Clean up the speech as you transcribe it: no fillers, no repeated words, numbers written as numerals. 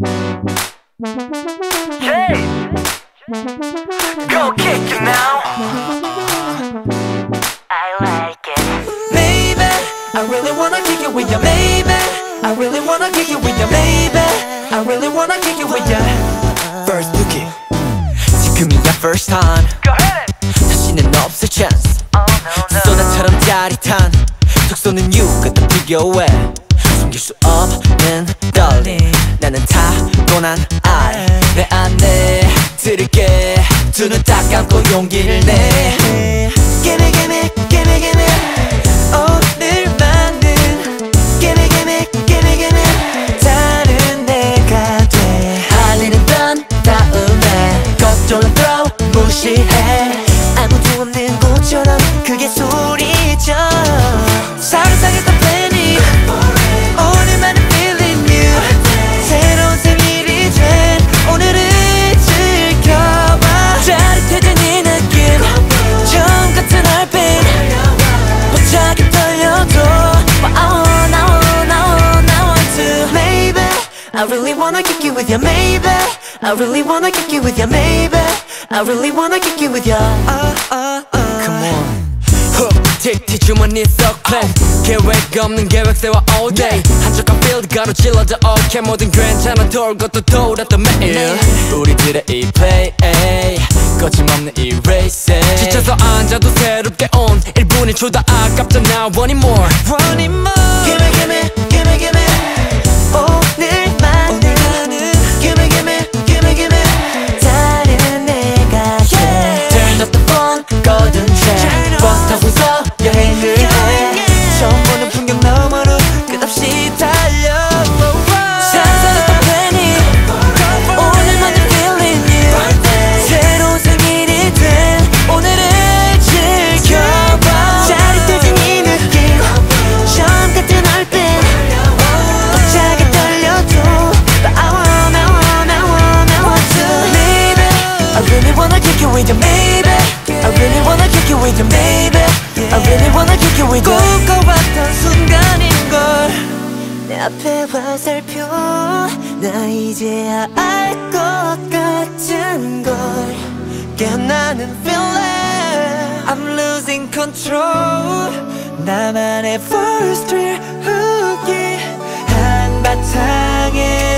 Hey, go kick it now. I like it. Maybe I really wanna kick it with you. Maybe I really wanna kick it with you. Maybe I really wanna kick it with you. First look it. 지금이야 first time. Go ahead. 다시는 없을 chance. Oh no no. 쏘나처럼 짜릿한 툭 쏘는 유가 다 비교해. 숨길 수 없는 떨림. 나는 타고난 알. 내 안에 들을게. 두 눈 딱 감고 용기를 내. Gimme gimme gimme gimme. 오늘만은 Gimme gimme gimme gimme. 다른 내가 돼. 할 일은 done 다음에 걱정은 throw 무시해. 아무도 없는 곳처럼 크게 소리쳐. 사랑하겠다 planning. 오늘만은 feeling new. 새로운 생일이 된 오늘을 즐겨봐. 짜릿해진 이 느낌. 처음 같은 얼빛. 벅차게 떨려도 But I want to. Maybe I really wanna kick it with you. Maybe I really wanna kick it with you. Maybe I really wanna kick it with you. Come on. 틱틱 주머니 쏙 plan. 계획 없는 계획 세워 all day. 한적한 field 가로질러도 okay. 뭐든 괜찮아 돌고 또 돌아도 매일. 우리들의 이 play 거침없는 이 race. 지쳐서 앉아도 새롭게 온 1분이 주다 아깝잖아. Want it more. Want it more. Gimme gimme gimme gimme. 오늘만은 Gimme gimme gimme gimme. 다른 내가 돼. Turn up the phone golden chain. 버스 타고서 여행을 해. 처음 보는 풍경 너머로 끝없이 달려. 상상했던 planning. 오늘만은 feeling new. 새로운 생일이 된 오늘을 즐겨봐. 짜릿해진 이 느낌. 처음 같은 얼빛. 벅차게 떨려도 But I want to. Maybe I really wanna kick it with you. Maybe I really wanna kick it with you. Maybe I really wanna kick it with you. 꿈꿔왔던 순간인걸. 내 앞에 화살표. 나 이제야 알 것 같은 걸. 깨어나는 feeling. I'm losing control. 나만의 first real 후기 한바탕에